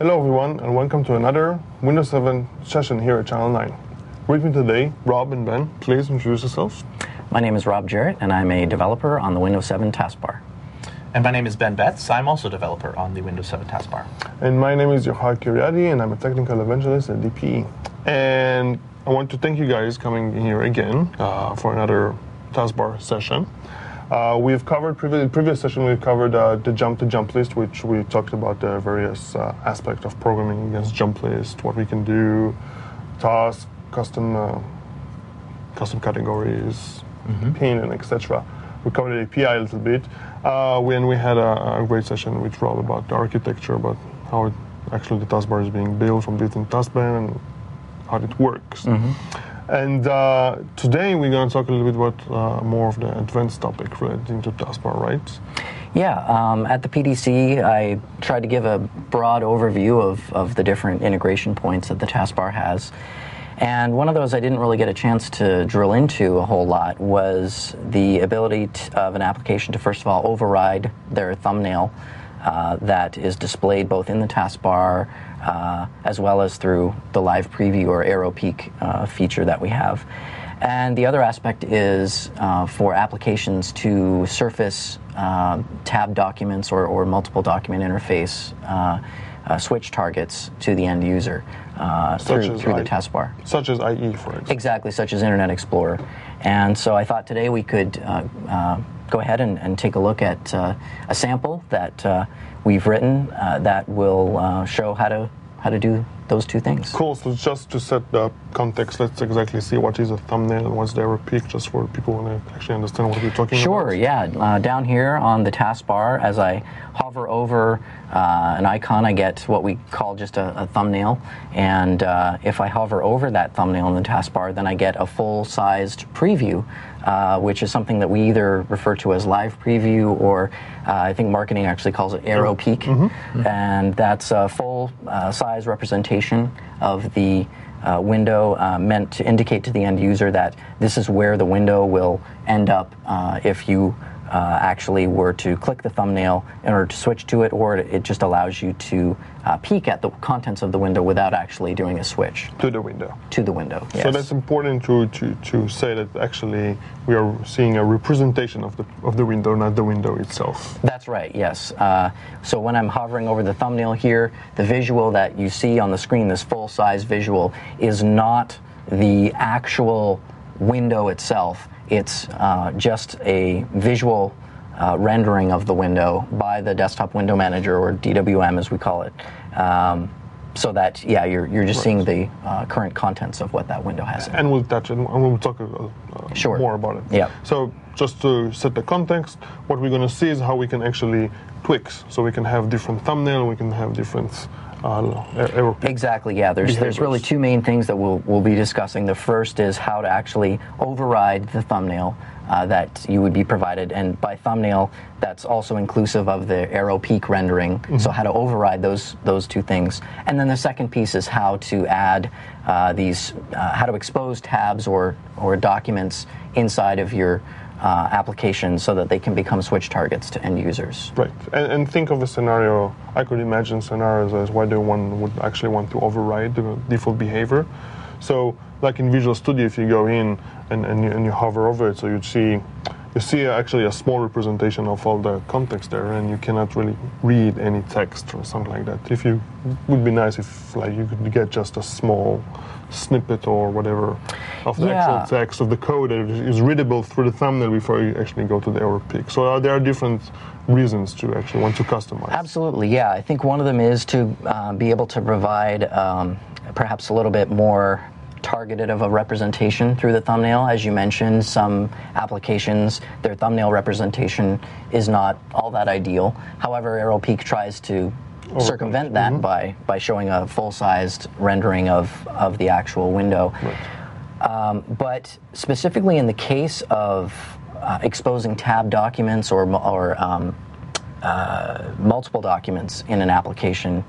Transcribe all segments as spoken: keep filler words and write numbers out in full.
Hello everyone, and welcome to another Windows seven session here at Channel nine. With me today, Rob and Ben. Please introduce yourselves. My name is Rob Jarrett, and I'm a developer on the Windows seven taskbar. And my name is Ben Betts. I'm also a developer on the Windows seven taskbar. And my name is Yochai Kiryadi, and I'm a technical evangelist at D P E. And I want to thank you guys coming here again uh, for another taskbar session. Uh, we've covered, previous, previous session, we've covered uh, the jump-to-jump list, which we talked about the various uh, aspects of programming against jump list, what we can do, tasks, custom uh, custom categories, mm-hmm. pin, and et cetera. We covered the A P I a little bit. Uh, when we had a, a great session with Rob about the architecture, about how it, actually the taskbar is being built from built-in taskbar and how it works. Mm-hmm. And uh, today we're going to talk a little bit about uh, more of the advanced topic relating to taskbar, right? Yeah, um, at the P D C I tried to give a broad overview of, of the different integration points that the taskbar has. And one of those I didn't really get a chance to drill into a whole lot was the ability to, of an application to first of all override their thumbnail uh, that is displayed both in the taskbar uh, as well as through the live preview or arrow peek uh, feature that we have. And the other aspect is uh, for applications to surface uh, tab documents or, or multiple document interface uh, uh, switch targets to the end user uh, through, through the taskbar. Such as I E, for example. Exactly, such as Internet Explorer. And so I thought today we could uh, uh, go ahead and, and take a look at uh, a sample that uh, we've written uh, that will uh, show how to how to do those two things. Cool. So just to set the context, let's exactly see what is a thumbnail and what's the arrow peek, just for people who actually understand what we're talking sure, about. Sure, yeah. Uh, down here on the taskbar, as I hover over uh, an icon, I get what we call just a, a thumbnail. And uh, if I hover over that thumbnail in the taskbar, then I get a full-sized preview, uh, which is something that we either refer to as live preview or uh, I think marketing actually calls it arrow peek. Mm-hmm. Mm-hmm. And that's a full-size uh, representation of the uh, window uh, meant to indicate to the end user that this is where the window will end up uh, if you uh, actually were to click the thumbnail in order to switch to it, or it just allows you to uh, peek at the contents of the window without actually doing a switch. To the window. To the window, yes. So that's important to, to, to say that actually we are seeing a representation of the of the window, not the window itself. That's right, yes. Uh, so when I'm hovering over the thumbnail here, the visual that you see on the screen, this full-size visual, is not the actual window itself. It's uh, just a visual uh, rendering of the window by the desktop window manager, or D W M as we call it. Um, so that, yeah, you're you're just right. seeing the uh, current contents of what that window has. And we'll touch it, and we'll talk uh, sure. more about it. Yeah. So just to set the context, what we're going to see is how we can actually tweak. So we can have different thumbnail, we can have different Uh, exactly, yeah. There's behaviors. There's really two main things that we'll we'll be discussing. The first is how to actually override the thumbnail uh, that you would be provided, and by thumbnail, that's also inclusive of the arrow peek rendering. Mm-hmm. So how to override those those two things, and then the second piece is how to add uh, these, uh, how to expose tabs or or documents inside of your Uh, applications so that they can become switch targets to end users. Right, and, and think of a scenario, I could imagine scenarios as whether one would actually want to override the default behavior. So like in Visual Studio, if you go in and, and, you, and you hover over it, so you'd see you see actually a small representation of all the context there, and you cannot really read any text or something like that. If you, it would be nice if like you could get just a small snippet or whatever of the yeah. actual text of the code that is readable through the thumbnail before you actually go to the arrow peek. So uh, there are different reasons to actually want to customize. Absolutely, yeah. I think one of them is to uh, be able to provide um, perhaps a little bit more targeted of a representation through the thumbnail. As you mentioned, some applications, their thumbnail representation is not all that ideal. However, arrow peek tries to Over circumvent that mm-hmm. by by showing a full-sized rendering of, of the actual window. Right. Um, but specifically in the case of uh, exposing tab documents or, or um, uh, multiple documents in an application,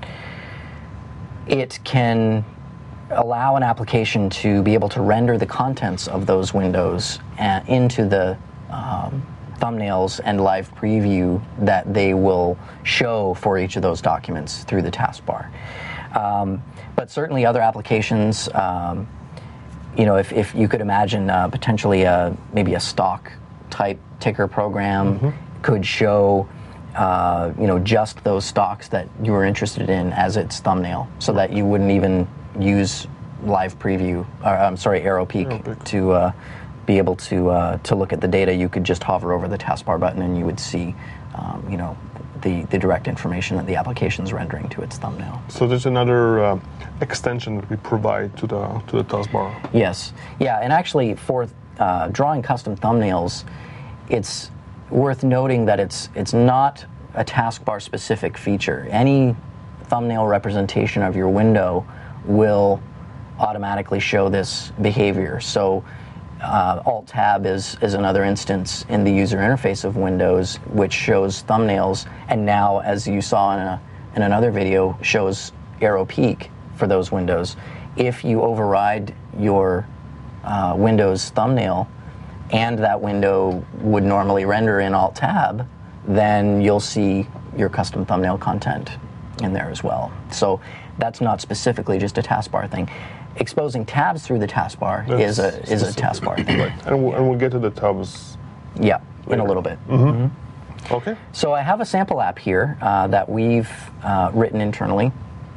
it can allow an application to be able to render the contents of those windows uh, into the um, thumbnails and live preview that they will show for each of those documents through the taskbar. Um, but certainly other applications, um, you know, if, if you could imagine uh, potentially a, maybe a stock type ticker program mm-hmm. could show uh, you know, just those stocks that you were interested in as its thumbnail, so that you wouldn't even use live preview, or I'm sorry, AeroPeek, AeroPeek. to uh, be able to uh, to look at the data. You could just hover over the taskbar button and you would see, um, you know, the, the direct information that the application's rendering to its thumbnail. So there's another uh, extension that we provide to the to the taskbar. Yes, yeah, and actually for uh, drawing custom thumbnails, it's worth noting that it's it's not a taskbar specific feature. Any thumbnail representation of your window will automatically show this behavior. So uh, Alt-Tab is, is another instance in the user interface of Windows which shows thumbnails, and now, as you saw in, a, in another video, shows AeroPeek for those windows. If you override your uh, Windows thumbnail and that window would normally render in Alt-Tab, then you'll see your custom thumbnail content in there as well. So that's not specifically just a taskbar thing. Exposing tabs through the taskbar that's is a is a taskbar thing. Right. And, we'll, and we'll get to the tabs. Yeah, later. In a little bit. Mm-hmm. Mm-hmm. Okay. So I have a sample app here uh, that we've uh, written internally.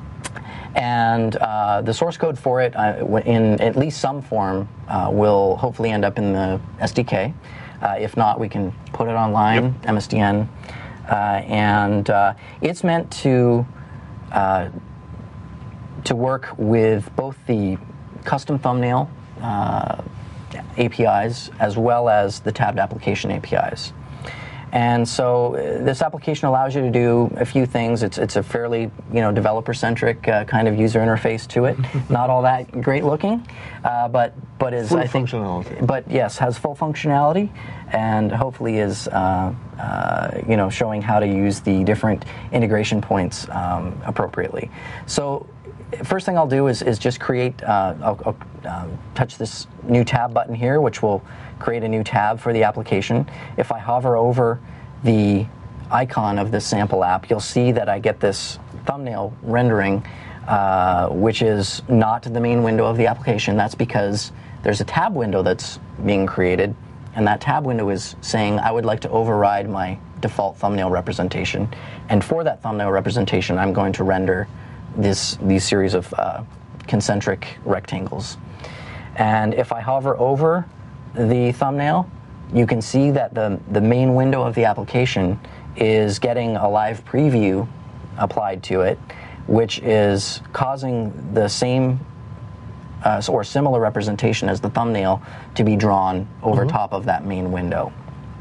And uh, the source code for it, uh, in at least some form, uh, will hopefully end up in the S D K. Uh, if not, we can put it online, yep. M S D N. Uh, and uh, it's meant to uh, to work with both the custom thumbnail uh, A P Is as well as the tabbed application A P Is. And so uh, this application allows you to do a few things. It's it's a fairly you know developer-centric uh, kind of user interface to it. Not all that great looking, uh, but but is full I think functionality. But yes, has full functionality, and hopefully is uh, uh, you know showing how to use the different integration points um, appropriately. So first thing I'll do is is just create. Uh, I'll, I'll uh, touch this new tab button here, which will create a new tab for the application. If I hover over the icon of this sample app, you'll see that I get this thumbnail rendering, uh, which is not the main window of the application. That's because there's a tab window that's being created, and that tab window is saying, I would like to override my default thumbnail representation. And for that thumbnail representation, I'm going to render this these series of uh, concentric rectangles. And if I hover over the thumbnail, you can see that the, the main window of the application is getting a live preview applied to it, which is causing the same uh, or similar representation as the thumbnail to be drawn over mm-hmm. top of that main window.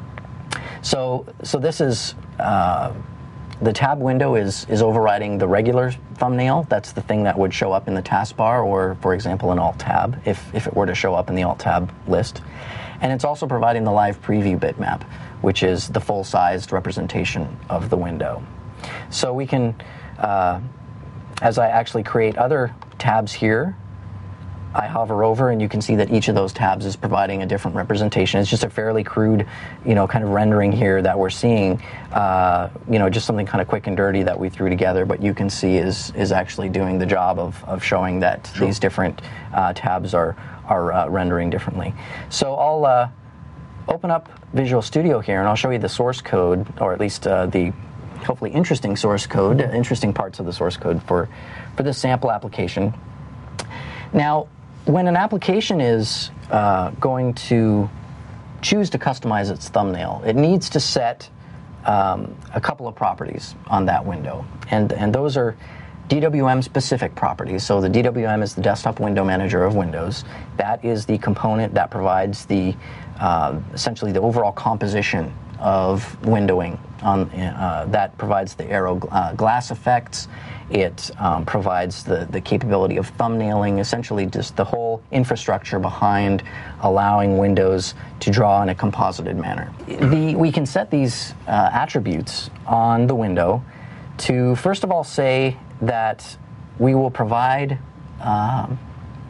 So, so this is uh, the tab window is is overriding the regular thumbnail. That's the thing that would show up in the taskbar, or for example, an Alt-Tab if if it were to show up in the Alt-Tab list. And it's also providing the live preview bitmap, which is the full-sized representation of the window. So we can, uh, as I actually create other tabs here, I hover over and you can see that each of those tabs is providing a different representation. It's just a fairly crude, you know, kind of rendering here that we're seeing, uh, you know, just something kind of quick and dirty that we threw together, but you can see is is actually doing the job of, of showing that sure. these different uh, tabs are, are uh, rendering differently. So I'll uh, open up Visual Studio here and I'll show you the source code, or at least uh, the hopefully interesting source code, uh, interesting parts of the source code for, for this sample application. Now, when an application is uh, going to choose to customize its thumbnail, it needs to set um, a couple of properties on that window. And, and those are D W M-specific properties. So the D W M is the Desktop Window Manager of Windows. That is the component that provides the uh, essentially the overall composition of windowing. On, uh, that provides the arrow uh, glass effects. It um, provides the, the capability of thumbnailing, essentially just the whole infrastructure behind allowing Windows to draw in a composited manner. The, we can set these uh, attributes on the window to, first of all, say that we will provide um,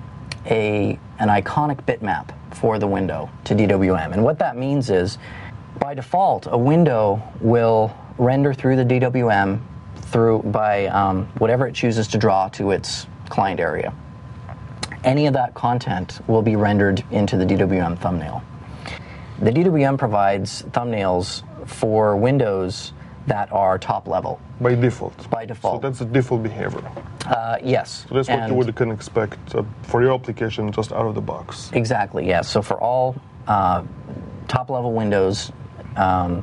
a, an iconic bitmap for the window to D W M. And what that means is by default, a window will render through the D W M through by um, whatever it chooses to draw to its client area. Any of that content will be rendered into the D W M thumbnail. The D W M provides thumbnails for windows that are top level. By default. By default. So that's the default behavior. Uh, yes. So that's what And you would can expect uh, for your application just out of the box. Exactly, yes. So for all uh, top level windows, um,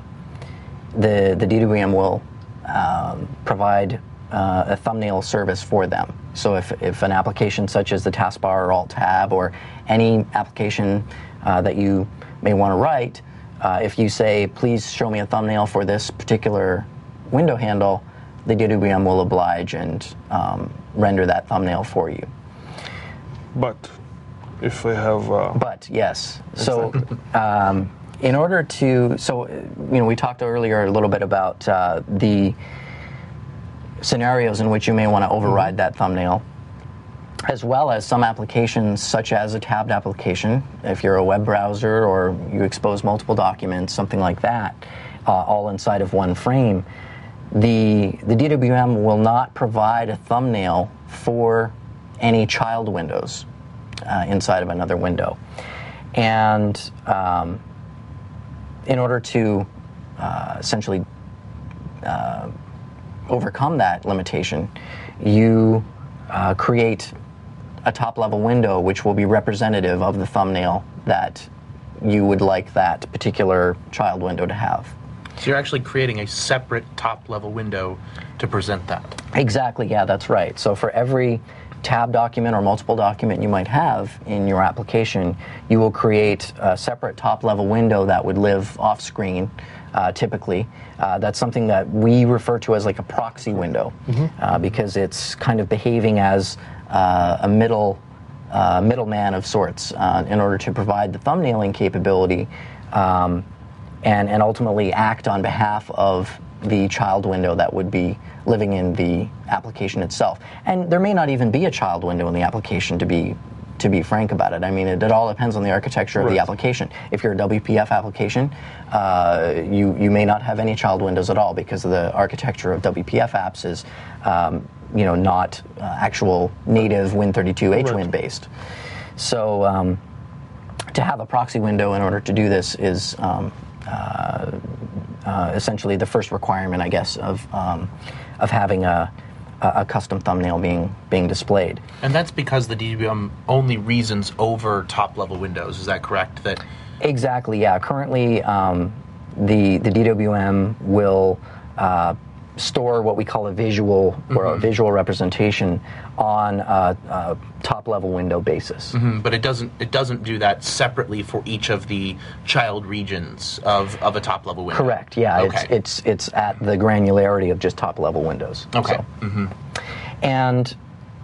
the, the D W M will um, provide uh, a thumbnail service for them. So if, if an application such as the taskbar or Alt-Tab or any application uh, that you may want to write, uh, if you say, please show me a thumbnail for this particular window handle, the D W M will oblige and um, render that thumbnail for you. But if I have... Uh, But, yes. So um, in order to... So, you know, we talked earlier a little bit about uh, the scenarios in which you may want to override mm-hmm. that thumbnail, as well as some applications such as a tabbed application. If you're a web browser or you expose multiple documents, something like that, uh, all inside of one frame, the, the D W M will not provide a thumbnail for any child windows uh, inside of another window. And um, in order to uh, essentially uh, overcome that limitation, you uh, create a top-level window which will be representative of the thumbnail that you would like that particular child window to have. So you're actually creating a separate top-level window to present that. Exactly, yeah, that's right. So for every tab document or multiple document you might have in your application, you will create a separate top-level window that would live off-screen, uh, typically. Uh, that's something that we refer to as like a proxy window, mm-hmm. uh, because it's kind of behaving as uh, a middle uh, middleman of sorts uh, in order to provide the thumbnailing capability um, and, and ultimately act on behalf of the child window that would be living in the application itself. And there may not even be a child window in the application, to be to be frank about it. I mean, it, it all depends on the architecture of right. the application. If you're a W P F application, uh, you, you may not have any child windows at all because of the architecture of W P F apps is um, you know, not uh, actual native Win thirty-two H Win right. based. So um, to have a proxy window in order to do this is um, uh, uh, essentially the first requirement, I guess, of um, of having a a custom thumbnail being being displayed. And that's because the D W M only reasons over top-level windows. Is that correct? That exactly, yeah. Currently, um, the the D W M will uh, store what we call a visual mm-hmm. or a visual representation on a, a top-level window basis. Mm-hmm. But it doesn't it doesn't do that separately for each of the child regions of, of a top-level window. Correct. Yeah. Okay. It's it's it's at the granularity of just top-level windows. Okay. So. Mm-hmm. And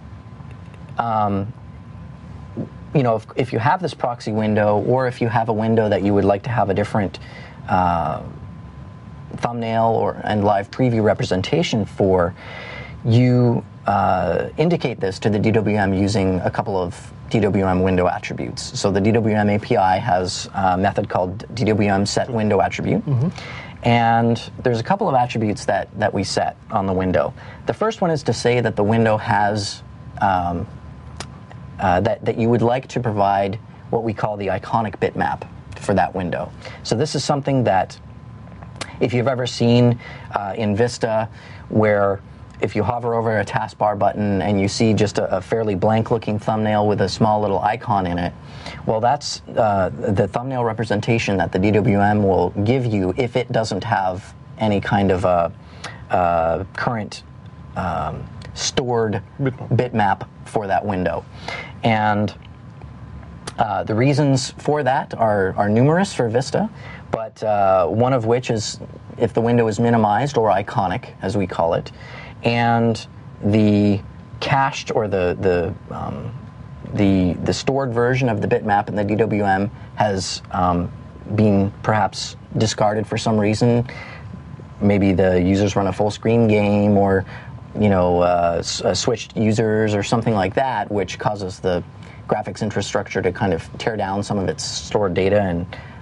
um, you know, if, if you have this proxy window, or if you have a window that you would like to have a different uh, thumbnail or and live preview representation for, you uh, indicate this to the D W M using a couple of D W M window attributes. So the D W M A P I has a method called D W M set window attribute. Mm-hmm. And there's a couple of attributes that, that we set on the window. The first one is to say that the window has, um, uh, that, that you would like to provide what we call the iconic bitmap for that window. So this is something that, if you've ever seen uh, in Vista, where if you hover over a taskbar button and you see just a, a fairly blank-looking thumbnail with a small little icon in it, well, that's uh, the thumbnail representation that the D W M will give you if it doesn't have any kind of a, a current um, stored bitmap. bitmap for that window. And uh, the reasons for that are, are numerous for Vista, but uh, one of which is if the window is minimized, or iconic, as we call it, and the cached or the the um, the the stored version of the bitmap in the D W M has um, been perhaps discarded for some reason. Maybe the users run a full screen game, or you know uh, s- uh, switched users or something like that, which causes the graphics infrastructure to kind of tear down some of its stored data and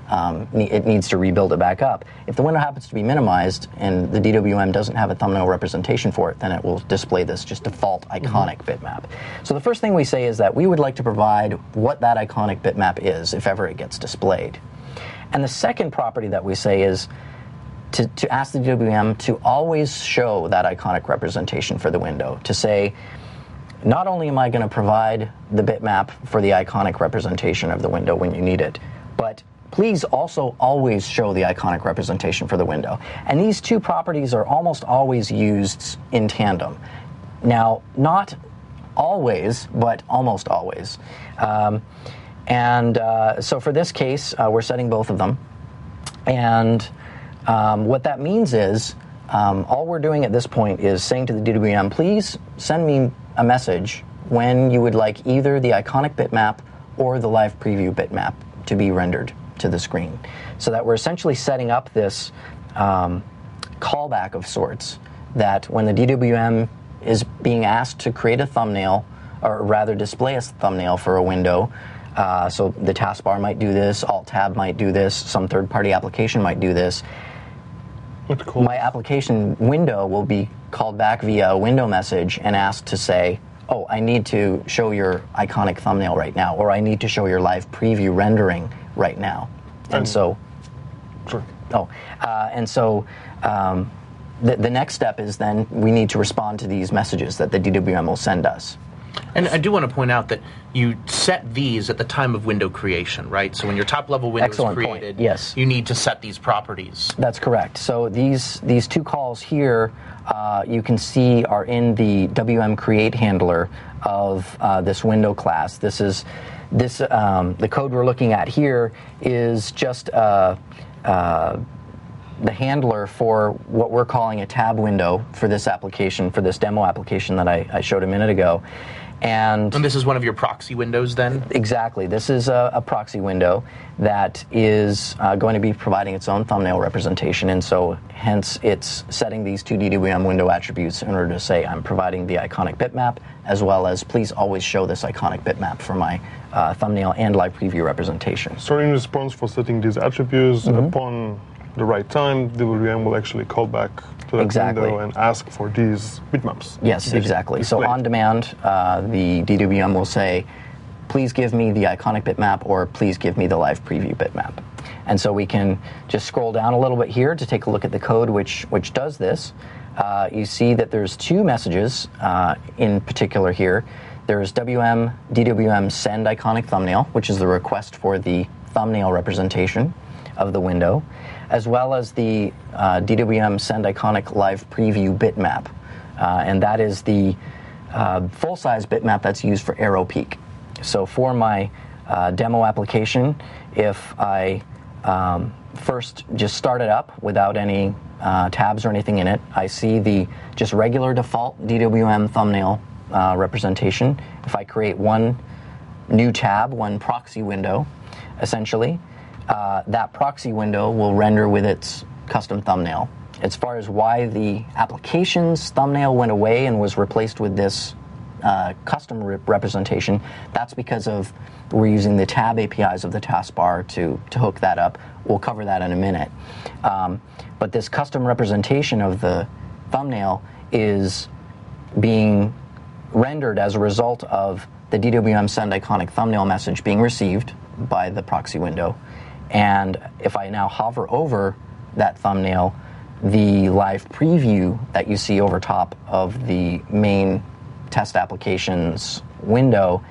um, it needs to rebuild it back up. If the window happens to be minimized and the D W M doesn't have a thumbnail representation for it, then it will display this just default iconic mm-hmm. bitmap. So the first thing we say is that we would like to provide what that iconic bitmap is if ever it gets displayed. And the second property that we say is to, to ask the D W M to always show that iconic representation for the window, to say, not only am I going to provide the bitmap for the iconic representation of the window when you need it, but please also always show the iconic representation for the window. And these two properties are almost always used in tandem. Now, not always, but almost always. Um, and uh, so for this case, uh, we're setting both of them. And um, what that means is, um, all we're doing at this point is saying to the D W M, please send me a message when you would like either the iconic bitmap or the live preview bitmap to be rendered to the screen. So that we're essentially setting up this um, callback of sorts, that when the D W M is being asked to create a thumbnail, or rather display a thumbnail for a window, uh, so the taskbar might do this, Alt-Tab might do this, some third-party application might do this. That's cool. My application window will be called back via a window message and asked to say, oh, I need to show your iconic thumbnail right now, or I need to show your live preview rendering right now. And, and so, sure. oh, uh, and so um, the, the next step is then we need to respond to these messages that the D W M will send us. And I do want to point out that you set these at the time of window creation, right? So when your top-level window Excellent is created, point. Yes. you need to set these properties. That's correct. So these these two calls here, uh, you can see, are in the W M create handler of uh, this window class. This is this um, the code we're looking at here is just uh, uh, the handler for what we're calling a tab window for this application, for this demo application that I, I showed a minute ago. And, and this is one of your proxy windows then? Exactly. This is a, a proxy window that is uh, going to be providing its own thumbnail representation, and so hence it's setting these two D W M window attributes in order to say I'm providing the iconic bitmap, as well as please always show this iconic bitmap for my uh, thumbnail and live preview representation. So in response for setting these attributes, mm-hmm. upon the right time, D W M will actually call back to that exactly. window and ask for these bitmaps. Yes, exactly. So on demand, uh, the D W M will say, please give me the iconic bitmap, or please give me the live preview bitmap. And so we can just scroll down a little bit here to take a look at the code which, which does this. Uh, you see that there's two messages uh, in particular here. There's W M, D W M send iconic thumbnail, which is the request for the thumbnail representation of the window, as well as the uh, D W M send iconic live preview bitmap. Uh, and that is the uh, full-size bitmap that's used for Aero Peak. So for my uh, demo application, if I um, first just start it up without any uh, tabs or anything in it, I see the just regular default D W M thumbnail uh, representation. If I create one new tab, one proxy window, essentially, uh, that proxy window will render with its custom thumbnail. As far as why the application's thumbnail went away and was replaced with this uh, custom re- representation, that's because of we're using the tab A P Is of the taskbar to, to hook that up. We'll cover that in a minute. Um, but this custom representation of the thumbnail is being rendered as a result of the D W M send iconic thumbnail message being received by the proxy window. And if I now hover over that thumbnail, the live preview that you see over top of the main test applications window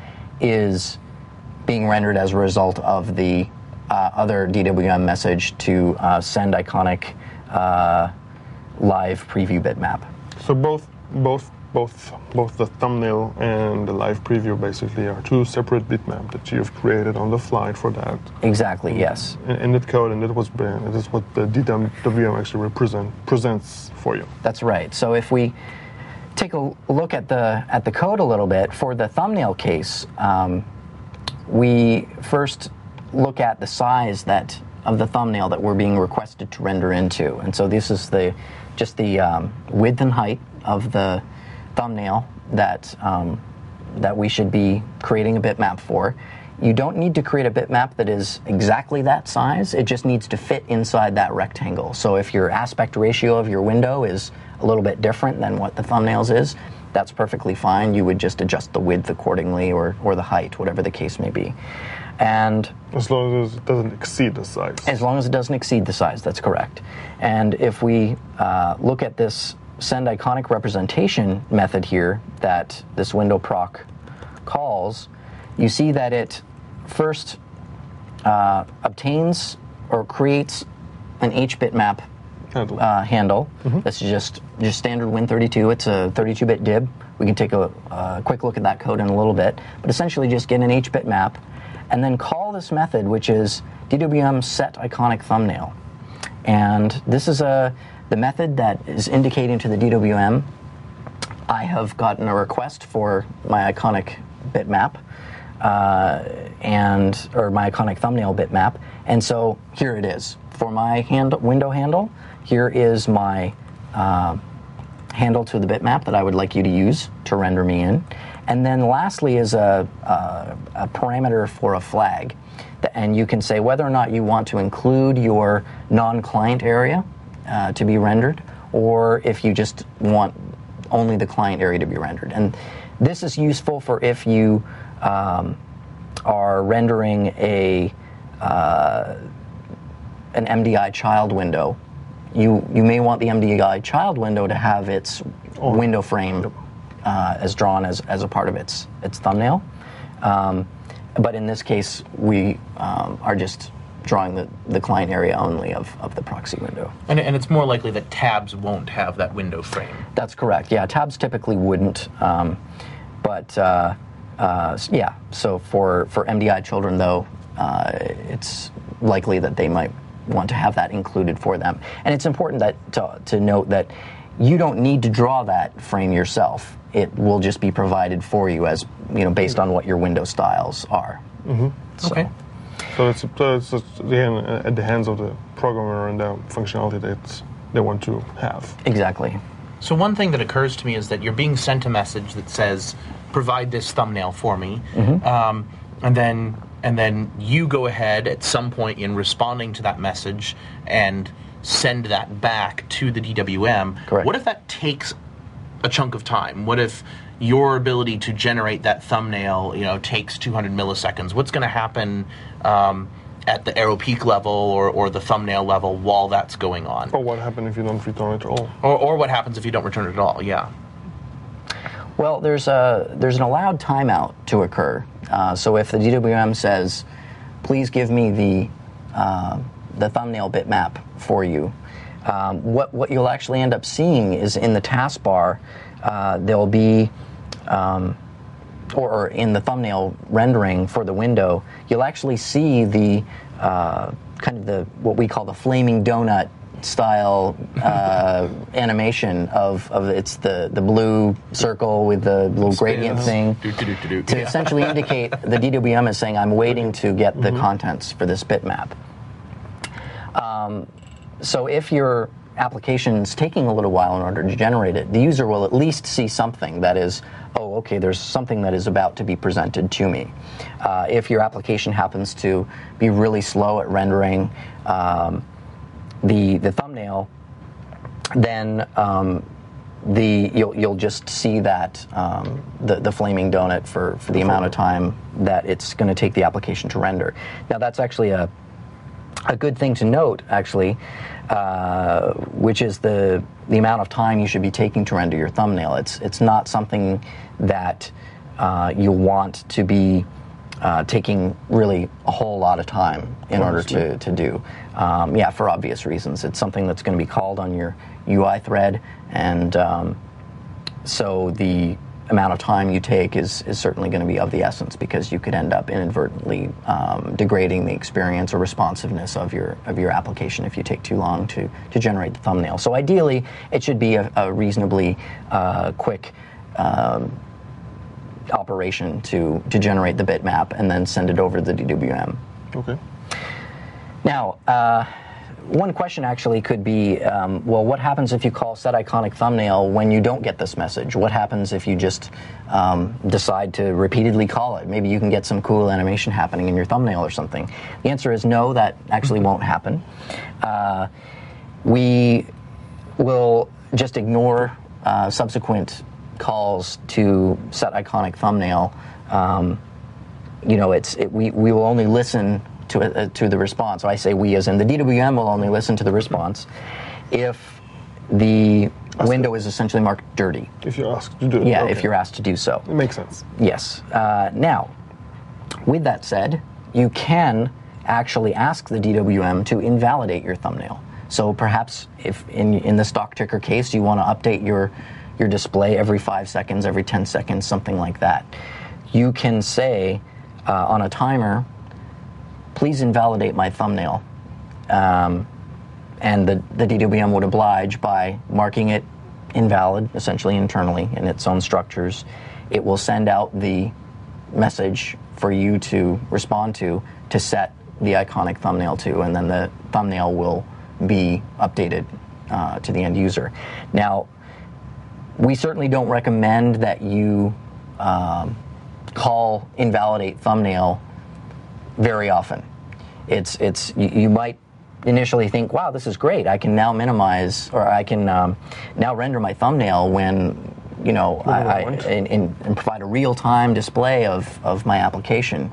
is being rendered as a result of the uh, other D W M message to uh, send iconic uh, live preview bitmap. So both both both both the thumbnail and the live preview basically are two separate bitmaps that you've created on the fly for that. Exactly. Yes. In, in that code, and that was that is what the D W M actually represent presents for you. That's right. So if we take a look at the at the code a little bit for the thumbnail case, um, we first look at the size that of the thumbnail that we're being requested to render into, and so this is the just the um, width and height of the thumbnail that um, that we should be creating a bitmap for, you don't need to create a bitmap that is exactly that size. It just needs to fit inside that rectangle. So if your aspect ratio of your window is a little bit different than what the thumbnails is, that's perfectly fine. You would just adjust the width accordingly, or, or the height, whatever the case may be. And as long as it doesn't exceed the size. As long as it doesn't exceed the size, that's correct. And if we uh, look at this send iconic representation method here that this window proc calls, you see that it first uh, obtains or creates an H bitmap handle. Uh, handle. Mm-hmm. This is just, just standard Win thirty-two. It's a thirty-two bit dib. We can take a, a quick look at that code in a little bit. But essentially just get an H bitmap and then call this method, which is D W M set iconic thumbnail. And this is a the method that is indicating to the D W M, I have gotten a request for my iconic bitmap, uh, and or my iconic thumbnail bitmap, and so here it is. For my hand, window handle, here is my uh, handle to the bitmap that I would like you to use to render me in. And then lastly is a, a, a parameter for a flag. And you can say whether or not you want to include your non-client area uh, to be rendered, or if you just want only the client area to be rendered. And this is useful for if you um, are rendering a uh, an M D I child window. You, you may want the M D I child window to have its oh. window frame Uh, as drawn as, as a part of its its thumbnail. Um, but in this case, we um, are just drawing the, the client area only of, of the proxy window. And, and it's more likely that tabs won't have that window frame. That's correct. Yeah, tabs typically wouldn't. Um, but uh, uh, yeah, so for, for M D I children, though, uh, it's likely that they might want to have that included for them. And it's important that to, to note that you don't need to draw that frame yourself. It will just be provided for you as, you know, based on what your window styles are. Mm-hmm. So. Okay. So it's, so it's just, again, at the hands of the programmer and the functionality that they want to have. Exactly. So one thing that occurs to me is that you're being sent a message that says, provide this thumbnail for me, mm-hmm. um, and then and then you go ahead at some point in responding to that message and send that back to the D W M. Correct. What if that takes a chunk of time? What if your ability to generate that thumbnail, you know, takes two hundred milliseconds? What's going to happen um, at the AeroPeak level or, or the thumbnail level while that's going on? Or what happens if you don't return it at all? Or, or what happens if you don't return it at all? Yeah. Well, there's a there's an allowed timeout to occur. Uh, so if the D W M says, "Please give me the uh, the thumbnail bitmap for you," um, what what you'll actually end up seeing is in the taskbar uh, there'll be, um, or, or in the thumbnail rendering for the window, you'll actually see the uh, kind of the what we call the flaming donut style uh, animation of, of it's the, the blue circle with the little gradient thing do, do, do, do, do. to Yeah. essentially indicate the D W M is saying, I'm waiting to get the mm-hmm. contents for this bitmap. Um, so if your application's taking a little while in order to generate it, the user will at least see something that is, oh, okay, there's something that is about to be presented to me. Uh, if your application happens to be really slow at rendering um, the the thumbnail, then um, the you'll you'll just see that um, the the flaming donut for, for the amount of time that it's going to take the application to render. Now that's actually a a good thing to note, actually, uh, which is the the amount of time you should be taking to render your thumbnail. It's it's not something that uh, you want to be Uh, taking really a whole lot of time in order to, to do. Um, yeah, for obvious reasons. It's something that's going to be called on your U I thread, and um, so the amount of time you take is, is certainly going to be of the essence, because you could end up inadvertently um, degrading the experience or responsiveness of your of your application if you take too long to, to generate the thumbnail. So ideally, it should be a, a reasonably uh, quick um, operation to, to generate the bitmap and then send it over to the D W M. Okay. Now, uh, one question actually could be, um, well, what happens if you call set iconic thumbnail when you don't get this message? What happens if you just um, decide to repeatedly call it? Maybe you can get some cool animation happening in your thumbnail or something. The answer is no, that actually won't happen. Uh, we will just ignore uh, subsequent calls to set iconic thumbnail. Um, you know, it's it, we we will only listen to uh, to the response. So I say we, as in the D W M will only listen to the response if the window is essentially marked dirty. If you're asked to do it. Yeah, okay. if you're asked to do so. It makes sense. Yes. Uh, now, with that said, you can actually ask the D W M to invalidate your thumbnail. So perhaps if in in the stock ticker case you want to update your your display every five seconds, every ten seconds, something like that, you can say uh, on a timer, please invalidate my thumbnail. Um, and the, the D W M would oblige by marking it invalid, essentially internally in its own structures. It will send out the message for you to respond to, to set the iconic thumbnail to, and then the thumbnail will be updated uh, to the end user. Now, we certainly don't recommend that you um, call invalidate thumbnail very often. It's it's you, you might initially think, wow, this is great. I can now minimize, or I can um, now render my thumbnail when you know I, I and, and, and provide a real-time display of of my application.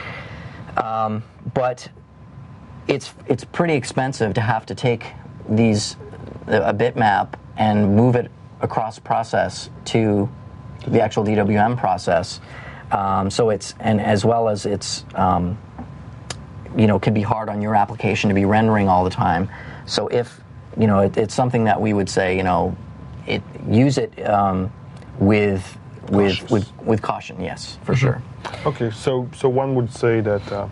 Um, but it's it's pretty expensive to have to take these a bitmap and move it across process to the actual D W M process. Um, so it's, and as well as it's, um, you know, can be hard on your application to be rendering all the time. So if, you know, it, it's something that we would say, you know, it use it um, with, with, with, with caution, yes, for mm-hmm. sure. Okay, so, so one would say that, uh,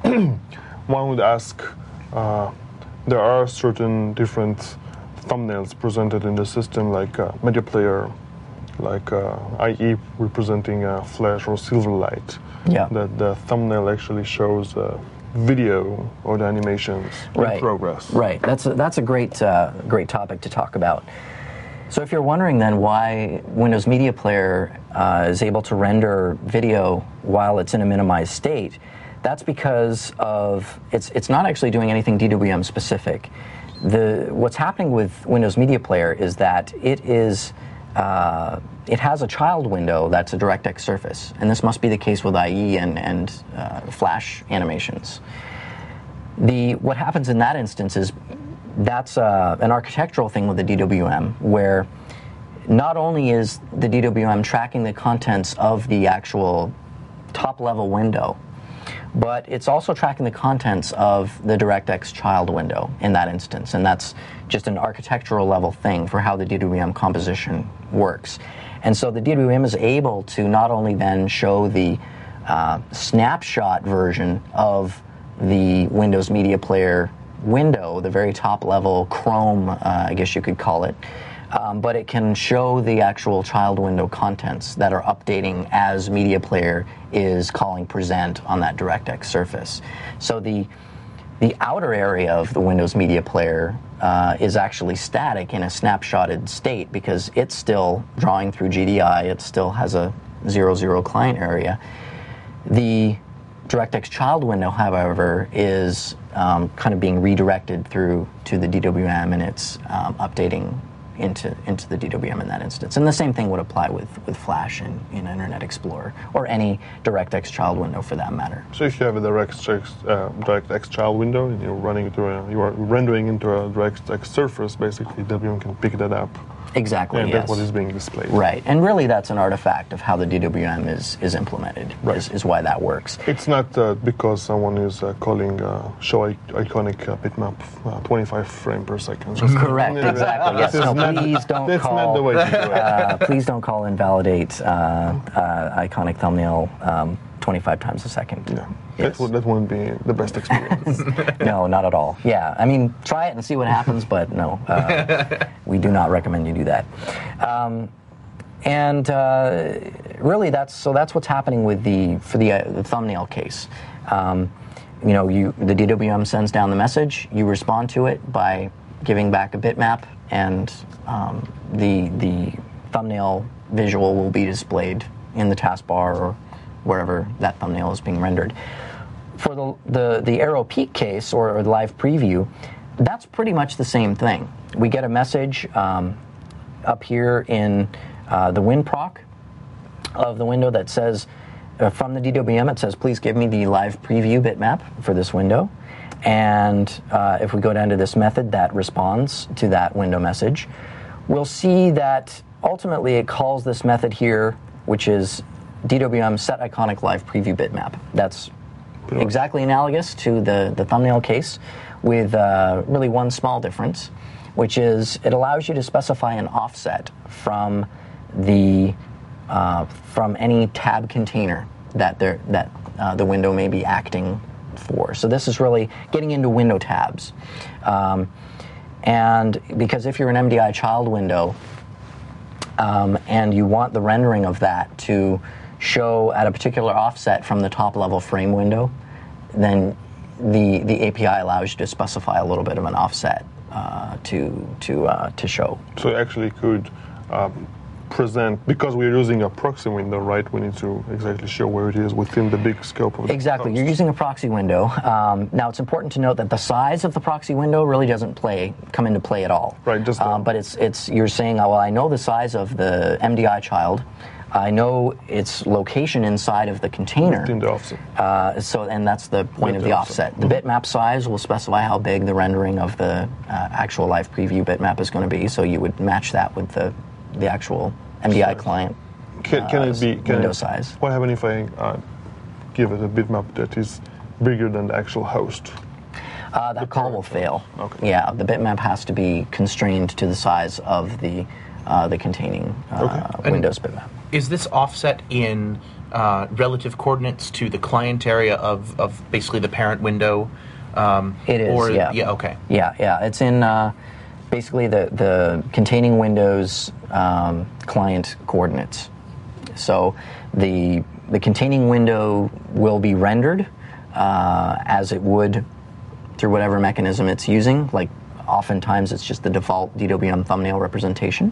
one would ask, uh, there are certain different thumbnails presented in the system, like uh, media player, like uh, I E representing uh, Flash or Silverlight. Yeah. That the thumbnail actually shows uh, video or the animations right. in progress. Right. That's a, that's a great uh, great topic to talk about. So if you're wondering then why Windows Media Player uh, is able to render video while it's in a minimized state, that's because of it's it's not actually doing anything D W M specific. The, what's happening with Windows Media Player is that it is uh, it has a child window that's a DirectX surface, and this must be the case with I E and, and uh, Flash animations. The what happens in that instance is that's uh, an architectural thing with the D W M, where not only is the D W M tracking the contents of the actual top-level window, but it's also tracking the contents of the DirectX child window in that instance, and that's just an architectural level thing for how the D W M composition works. And so the D W M is able to not only then show the uh, snapshot version of the Windows Media Player window, the very top level Chrome, uh, I guess you could call it, Um, but it can show the actual child window contents that are updating as Media Player is calling present on that DirectX surface. So the the outer area of the Windows Media Player uh, is actually static in a snapshotted state because it's still drawing through G D I. It still has a zero zero client area. The DirectX child window, however, is um, kind of being redirected through to the D W M, and it's um, updating into into the D W M in that instance. And the same thing would apply with, with Flash in, in Internet Explorer, or any DirectX child window for that matter. So if you have a DirectX, uh, DirectX child window and you're running through a, you are rendering into a DirectX surface, basically D W M can pick that up. Exactly, and yes. that's what is being displayed. Right, and really that's an artifact of how the D W M is, is implemented, right. is, is why that works. It's not uh, because someone is uh, calling uh, show I- iconic uh, bitmap uh, twenty-five frame per second. Correct, exactly. Yes. No, not, please don't that's call. Not the way to do it. Uh, please don't call invalidate uh, uh, iconic thumbnail um, twenty-five times a second. Yeah. Yes. That, would, that wouldn't be the best experience. No, not at all. Yeah, I mean, try it and see what happens, but no, uh, we do not recommend you do that. Um, And uh, really, that's so that's what's happening with the for the, uh, the thumbnail case. Um, you know, you the D W M sends down the message. You respond to it by giving back a bitmap, and um, the the thumbnail visual will be displayed in the taskbar or wherever that thumbnail is being rendered. For the the, the Aero Peek case or, or the live preview, that's pretty much the same thing. We get a message um, up here in uh, the WinProc of the window that says, uh, from the D W M, it says, please give me the live preview bitmap for this window. And uh, if we go down to this method that responds to that window message, we'll see that ultimately it calls this method here, which is D W M set iconic live preview bitmap. That's exactly analogous to the, the thumbnail case, with uh, really one small difference, which is it allows you to specify an offset from the uh, from any tab container that there that uh, the window may be acting for. So this is really getting into window tabs, um, and because if you're an M D I child window um, and you want the rendering of that to show at a particular offset from the top level frame window, then the the A P I allows you to specify a little bit of an offset uh, to to uh, to show. So you actually could um, present, because we're using a proxy window, right? We need to exactly show where it is within the big scope of the Exactly. host. You're using a proxy window. Um, now it's important to note that the size of the proxy window really doesn't play come into play at all. Right. Just um, but it's it's you're saying, oh, well, I know the size of the M D I child. I know its location inside of the container. Within the offset. Uh, so, and that's the point With of the the offset. offset. The bitmap size will specify how big the rendering of the uh, actual live preview bitmap is going to be. So you would match that with the the actual M D I Sure. client Can, can uh, it be can window it, size. What happens if I uh, give it a bitmap that is bigger than the actual host? Uh, that call will fail. Okay. Yeah, the bitmap has to be constrained to the size of the uh, the containing uh, Okay. Windows bitmap. Is this offset in uh, relative coordinates to the client area of, of basically the parent window? Um, It is, or, yeah. Yeah, okay. Yeah, yeah. It's in uh, basically the, the containing Windows um, client coordinates. So the the containing window will be rendered uh, as it would through whatever mechanism it's using. Like oftentimes it's just the default D W M thumbnail representation.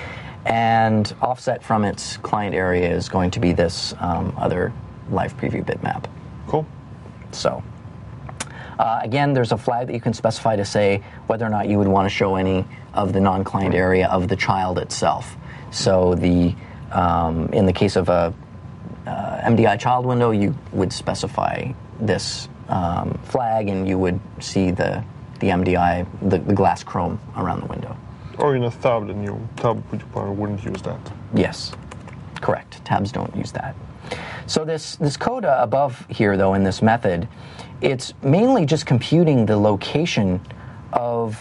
And offset from its client area is going to be this um, other live preview bitmap. Cool. So, uh, again, there's a flag that you can specify to say whether or not you would want to show any of the non-client area of the child itself. So, the um, in the case of a uh, M D I child window, you would specify this um, flag, and you would see the the M D I, the, the glass chrome around the window. Or in a tab, then you tab would you probably wouldn't use that. Yes, correct. Tabs don't use that. So this this code uh, above here, though, in this method, it's mainly just computing the location of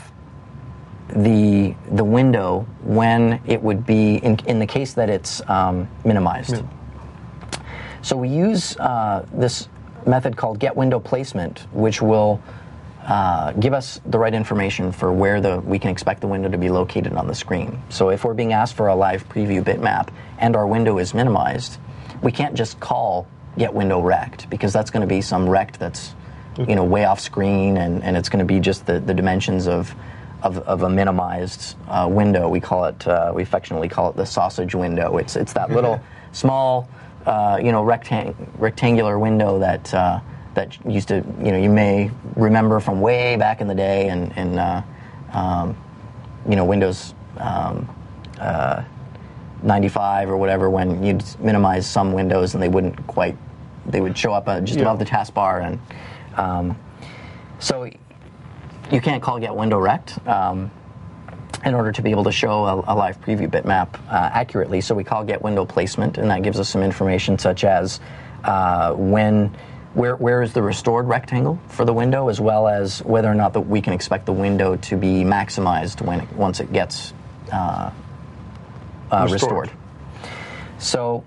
the the window when it would be in in the case that it's um, minimized. Yeah. So we use uh, this method called getWindowPlacement, which will uh, give us the right information for where the we can expect the window to be located on the screen. So if we're being asked for a live preview bitmap and our window is minimized, we can't just call getWindowRect, because that's going to be some rect that's you know way off screen, and, and it's going to be just the, the dimensions of of, of a minimized uh, window. We call it uh, we affectionately call it the sausage window. It's it's that little small uh, you know rectang- rectangular window that uh, that used to you know you may remember from way back in the day, and in, in uh, um, you know Windows um, uh, ninety-five or whatever, when you'd minimize some windows and they wouldn't quite they would show up uh, just yeah. above the taskbar, and um, so you can't call getWindowRect um, in order to be able to show a, a live preview bitmap uh, accurately. So we call getWindowPlacement, and that gives us some information such as uh, when, where, where is the restored rectangle for the window, as well as whether or not that we can expect the window to be maximized when it, once it gets uh, uh, restored. Restored. So.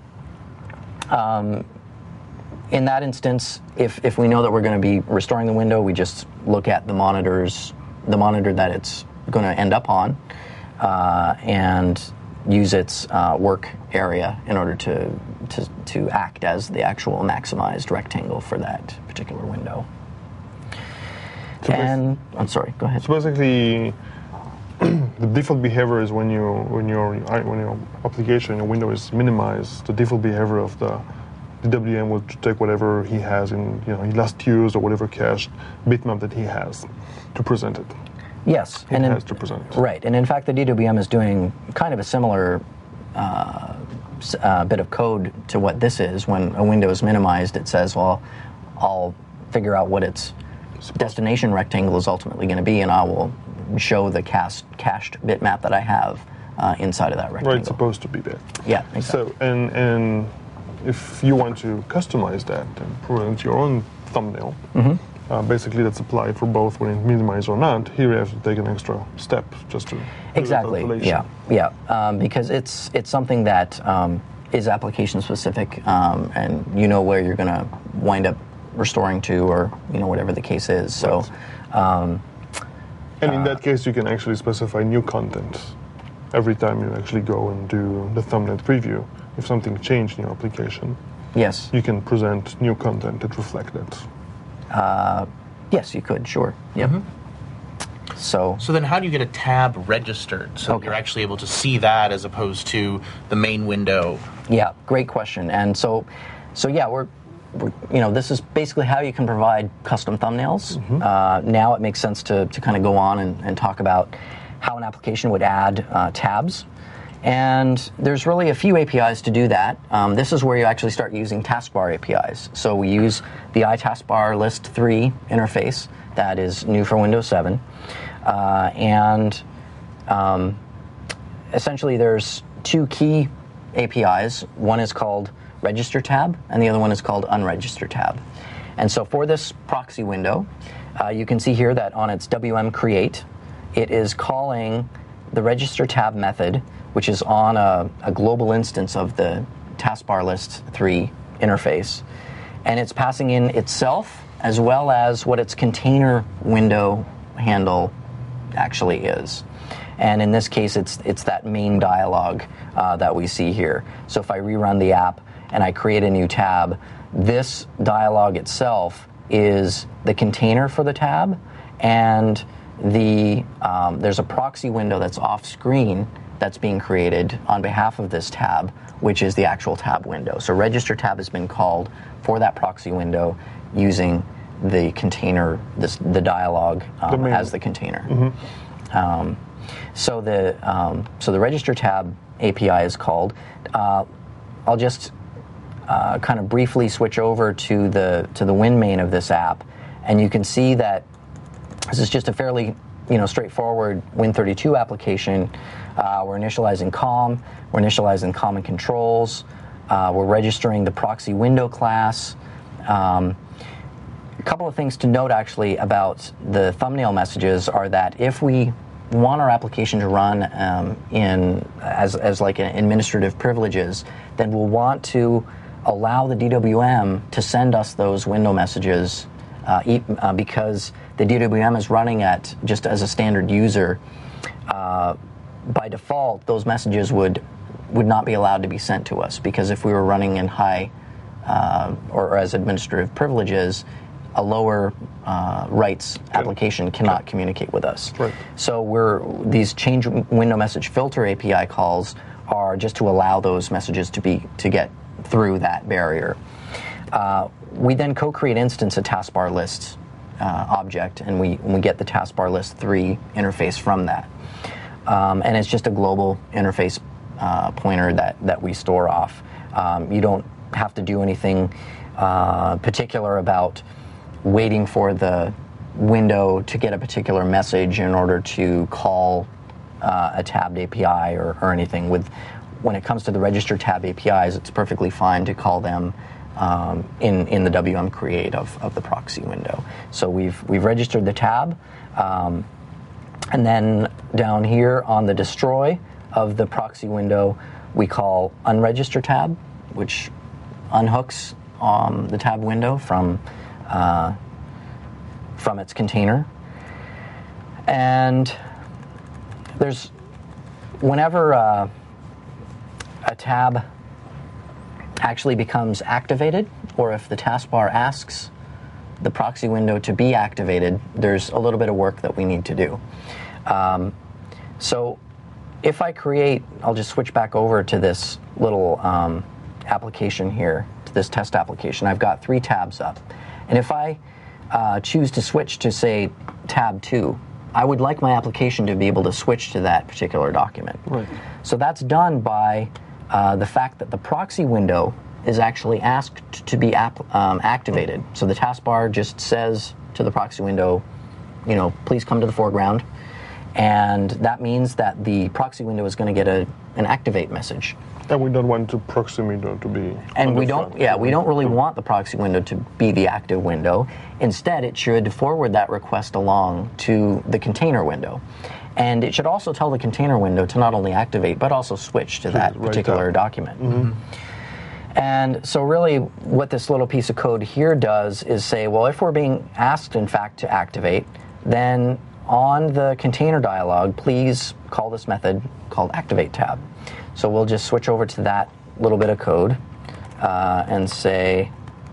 Um, In that instance, if, if we know that we're going to be restoring the window, we just look at the monitors, the monitor that it's going to end up on, uh, and use its uh, work area in order to, to to act as the actual maximized rectangle for that particular window. So and I'm sorry, go ahead. So basically, the default behavior is when you when your when your application, your window is minimized, the default behavior of the D W M will take whatever he has in, you know, he last used or whatever cached bitmap that he has to present it. Yes, It and has in, to present it. Right, and in fact, the D W M is doing kind of a similar uh, s- uh, bit of code to what this is. When a window is minimized, it says, "Well, I'll figure out what its destination rectangle is ultimately going to be, and I will show the cast, cached bitmap that I have uh, inside of that rectangle." Right, it's supposed to be there. Yeah, exactly. So, and and if you want to customize that and present your own thumbnail, Mm-hmm. uh, basically that's applied for both when it's minimized or not. Here you have to take an extra step just to do the Exactly. calculation. Yeah, yeah. Um, because it's it's something that um, is application specific, um, and you know where you're going to wind up restoring to, or you know whatever the case is. So, um, And in that case, you can actually specify new content every time you actually go and do the thumbnail preview. If something changed in your application, yes, you can present new content that reflect that. uh, yes, you could. Sure. Yep. So, So then how do you get a tab registered so that Okay. you're actually able to see that as opposed to the main window? yeah, great question. And so, so yeah, we're, we're you know, this is basically how you can provide custom thumbnails. Uh, now it makes sense to, to kind of go on and, and talk about how an application would add uh, tabs. And there's really a few A P Is to do that. Um, this is where you actually start using taskbar A P Is. So we use the iTaskbar List three interface that is new for Windows seven. Uh, and um, essentially there's two key A P Is. One is called Register Tab, and the other one is called Unregister Tab. And so for this proxy window, uh, you can see here that on its W M create, it is calling the Register Tab method, which is on a, a global instance of the Taskbar List three interface. And it's passing in itself as well as what its container window handle actually is. And in this case, it's it's that main dialog uh, that we see here. So if I rerun the app and I create a new tab, this dialog itself is the container for the tab, and the um, there's a proxy window that's off screen that's being created on behalf of this tab, which is the actual tab window. So register tab has been called for that proxy window using the container, this, the dialog um, The as the container. Um, so the um, so the register tab A P I is called. Uh, I'll just uh, kind of briefly switch over to the to the WinMain of this app, and you can see that this is just a fairly you know straightforward Win thirty-two application. Uh, we're initializing COM, we're initializing common controls, uh, we're registering the proxy window class. Um, a couple of things to note actually about the thumbnail messages are that if we want our application to run um, in as, as like an administrative privileges, then we'll want to allow the D W M to send us those window messages uh, e- uh, because the D W M is running at just as a standard user. Uh, by default, those messages would would not be allowed to be sent to us, because if we were running in high uh, or, or as administrative privileges, a lower uh, rights application cannot communicate with us. Right. So we're these change window message filter A P I calls are just to allow those messages to be to get through that barrier. Uh, we then co-create instance a taskbar list uh, object, and we we get the taskbar list three interface from that. Um, and it's just a global interface uh, pointer that, that we store off. Um, you don't have to do anything uh, particular about waiting for the window to get a particular message in order to call uh, a tabbed A P I or, or anything. With when it comes to the register tab A P Is, it's perfectly fine to call them um, in in the W M create of, of the proxy window. So we've we've registered the tab. Um, And then down here on the destroy of the proxy window, we call unregister tab, which unhooks um, the tab window from uh, from its container. And there's whenever uh, a tab actually becomes activated, or if the taskbar asks the proxy window to be activated, there's a little bit of work that we need to do. Um, so if I create, I'll just switch back over to this little um, application here, to this test application. I've got three tabs up. And if I uh, choose to switch to, say, tab two, I would like my application to be able to switch to that particular document. Right. So that's done by uh, the fact that the proxy window is actually asked to be ap- um, activated. So the taskbar just says to the proxy window, you know, please come to the foreground. And that means that the proxy window is going to get a, an activate message. And we don't want the proxy window to be And on we the don't, front. yeah, we don't really want the proxy window to be the active window. Instead, it should forward that request along to the container window. And it should also tell the container window to not only activate, but also switch to that right particular up. document. Mm-hmm. And so really what this little piece of code here does is say, well, if we're being asked, in fact, to activate, then on the container dialog, please call this method called activate tab. So we'll just switch over to that little bit of code uh, and say,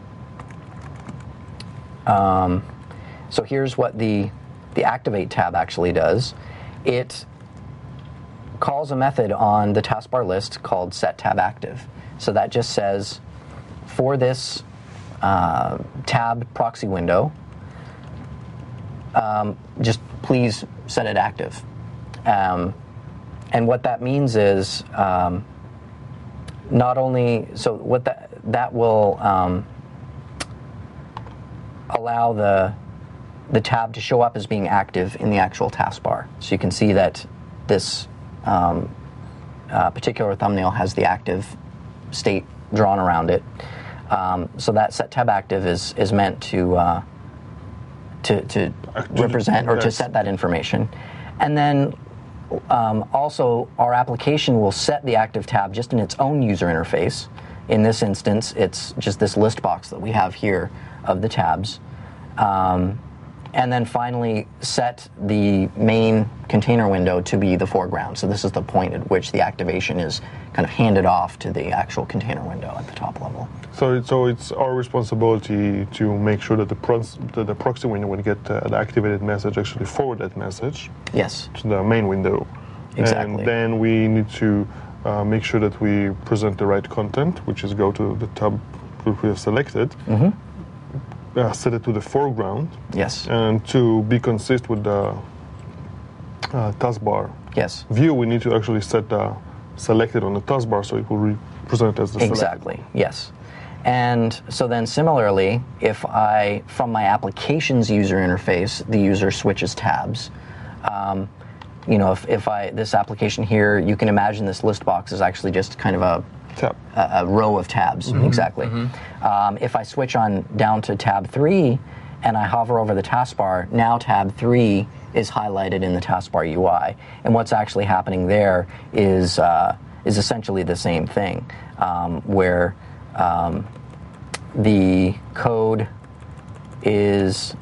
um, so here's what the, the activate tab actually does. It calls a method on the taskbar list called setTabActive. So that just says, for this uh, tab proxy window, um, just please set it active. Um, and what that means is um, not only, so what that, that will um, allow the, the tab to show up as being active in the actual taskbar. So you can see that this um, uh, particular thumbnail has the active state drawn around it. Um, so that setTabActive is is meant to uh, to, to represent or to set that information. And then um, also our application will set the active tab just in its own user interface. In this instance, it's just this list box that we have here of the tabs. Um, and then finally set the main container window to be the foreground. So this is the point at which the activation is kind of handed off to the actual container window at the top level. So, it, so it's our responsibility to make sure that the, pros, that the proxy window, when you get uh, the activated message, actually forward that message Yes. to the main window. Exactly. And then we need to uh, make sure that we present the right content, which is go to the tab that we have selected, Mm-hmm. uh, set it to the foreground, Yes. and to be consistent with the uh, taskbar Yes. view, we need to actually set the selected on the taskbar so it will re- present as the selected. Exactly, yes. And so then similarly, if I, from my application's user interface, the user switches tabs, um, you know, if, if I, this application here, you can imagine this list box is actually just kind of a, Tab. a, a row of tabs, Mm-hmm. exactly. Mm-hmm. Um, if I switch on down to tab three and I hover over the taskbar, now tab three is highlighted in the taskbar U I. And what's actually happening there is, uh, is essentially the same thing, um, where um, the code is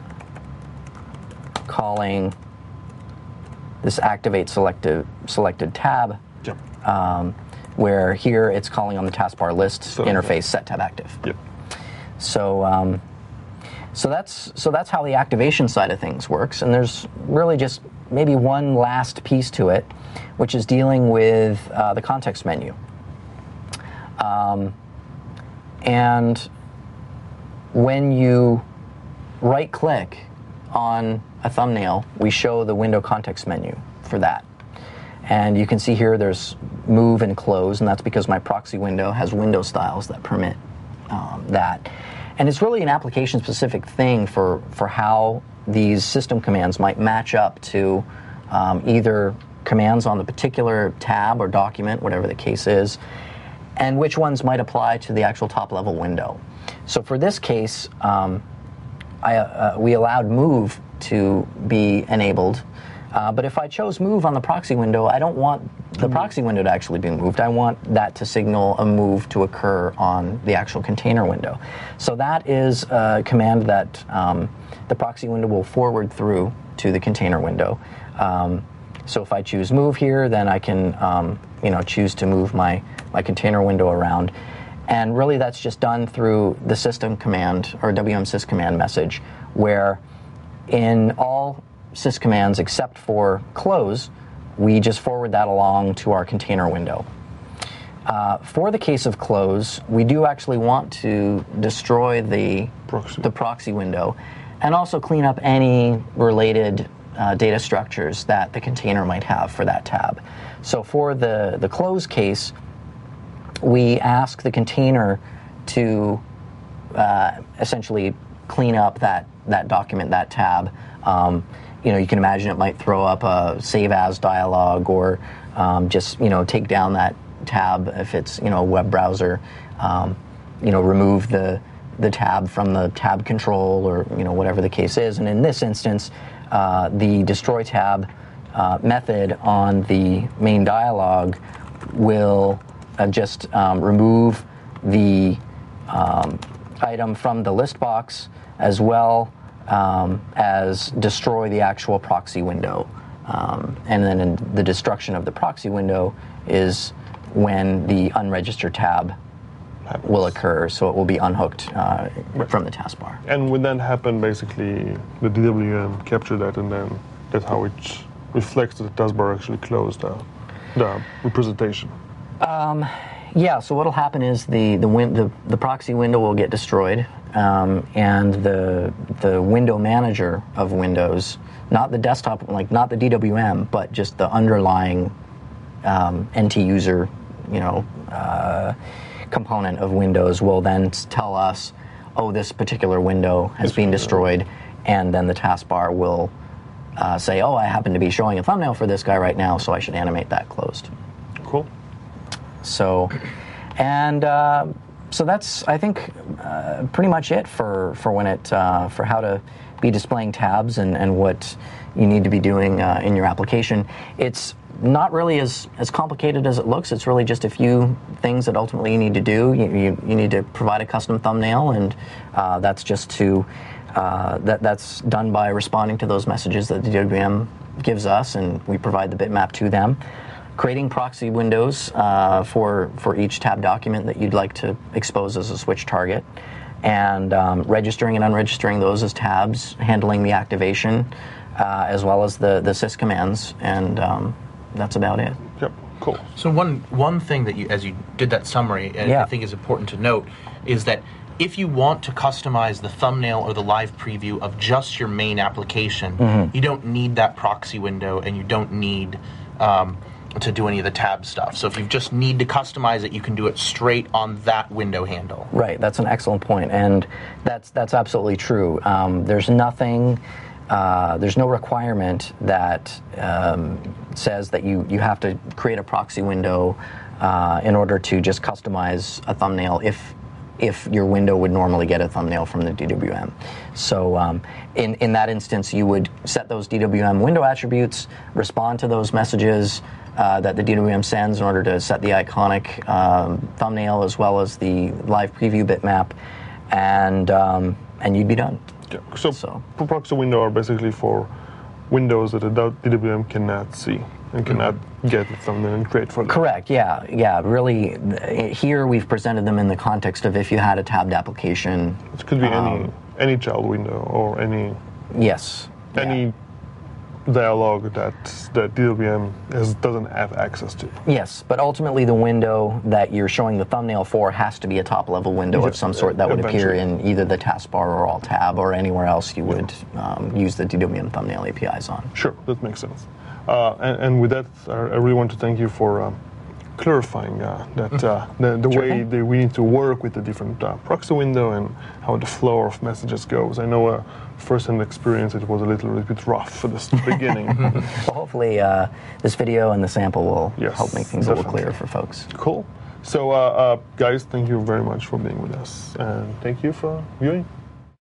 calling this activate selected, selected tab, Yep. um, where here it's calling on the taskbar list So- interface setTabActive. Yep. So, um, so that's so that's how the activation side of things works. And there's really just maybe one last piece to it, which is dealing with uh, the context menu. Um, and when you right-click on a thumbnail, we show the window context menu for that. And you can see here there's move and close, and that's because my proxy window has window styles that permit um, that. And it's really an application-specific thing for, for how these system commands might match up to um, either commands on the particular tab or document, whatever the case is, and which ones might apply to the actual top-level window. So for this case, um, I, uh, we allowed move to be enabled. Uh, but if I chose move on the proxy window, I don't want the mm-hmm. proxy window to actually be moved. I want that to signal a move to occur on the actual container window. So that is a command that um, the proxy window will forward through to the container window. Um, So if I choose move here, then I can um, you know, choose to move my, my container window around. And really that's just done through the system command or W M sys command message, where in all sys commands except for close, we just forward that along to our container window. Uh, for the case of close, we do actually want to destroy the proxy. the proxy window and also clean up any related uh, data structures that the container might have for that tab. So for the, the close case, we ask the container to uh, essentially clean up that, that document, that tab. Um, you know, you can imagine it might throw up a save as dialog, or um, just, you know, take down that tab if it's, you know, a web browser, um, you know, remove the, the tab from the tab control, or, you know, whatever the case is. And in this instance, uh, the destroy tab uh, method on the main dialog will uh, just um, remove the um, item from the list box, as well um, as destroy the actual proxy window. Um, and then in the destruction of the proxy window is when the unregistered tab Happens. will occur, so it will be unhooked uh, right. from the taskbar. And when that happened, basically the D W M captured that, and then that's how it reflects that the taskbar actually closed the, the representation. Um, yeah, so what'll happen is the the, win- the the proxy window will get destroyed, um, and the the window manager of Windows, not the desktop, like not the D W M, but just the underlying um, N T user, you know, uh, component of Windows, will then tell us, oh, this particular window has been destroyed, and then the taskbar will uh, say, oh, I happen to be showing a thumbnail for this guy right now, so I should animate that closed. Cool. So, and uh, so that's, I think, uh, pretty much it for for when it uh, for how to be displaying tabs and, and what you need to be doing uh, in your application. It's not really as, as complicated as it looks. It's really just a few things that ultimately you need to do. You, you, you need to provide a custom thumbnail, and uh, that's just to uh, that that's done by responding to those messages that the D W M gives us, and we provide the bitmap to them. Creating proxy windows uh, for for each tab document that you'd like to expose as a switch target, and um, registering and unregistering those as tabs, handling the activation, uh, as well as the the sys commands, and um, that's about it. Yep, cool. So one one thing that you, as you did that summary, and yeah. I think is important to note, is that if you want to customize the thumbnail or the live preview of just your main application, mm-hmm. you don't need that proxy window, and you don't need um, to do any of the tab stuff. So if you just need to customize it, you can do it straight on that window handle. Right, that's an excellent point, and that's that's absolutely true. Um, there's nothing, uh, there's no requirement that um, says that you, you have to create a proxy window uh, in order to just customize a thumbnail if if your window would normally get a thumbnail from the D W M. So um, in, in that instance, you would set those D W M window attributes, respond to those messages uh, that the D W M sends in order to set the iconic um, thumbnail as well as the live preview bitmap, and um, and you'd be done. Yeah. So, So. proxy window are basically for windows that the D W M cannot see and cannot mm-hmm. get the thumbnail and create for them. Correct, yeah, yeah. Really, here we've presented them in the context of if you had a tabbed application. It could be um, any any child window or any yes any yeah. dialogue that the D W M has, doesn't have access to. Yes, but ultimately the window that you're showing the thumbnail for has to be a top-level window of some sort that would appear in either the taskbar or alt tab or anywhere else you would yeah. um, use the D W M thumbnail A P Is on. Sure, that makes sense. Uh, and, and with that, I really want to thank you for um, clarifying uh, that uh, the, the sure way thing. that we need to work with the different uh, proxy window and how the flow of messages goes. I know uh, first-hand experience, it was a little, little bit rough at the beginning. Well, hopefully uh, this video and the sample will yes, help make things definitely. a little clearer for folks. Cool. So, uh, uh, guys, thank you very much for being with us, and thank you for viewing.